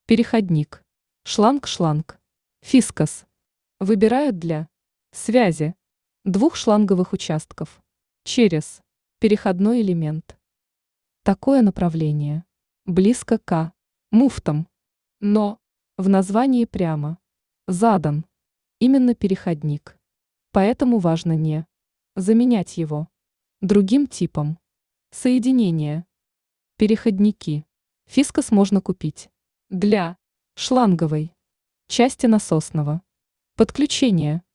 Переходник. Шланг. Фискос. Выбирают для связи двух шланговых участков через переходной элемент. Такое направление близко к муфтам, но в названии прямо задан именно переходник. Поэтому важно не заменять его другим типом соединения. Переходники. Фискос можно купить для шланговой части насосного подключения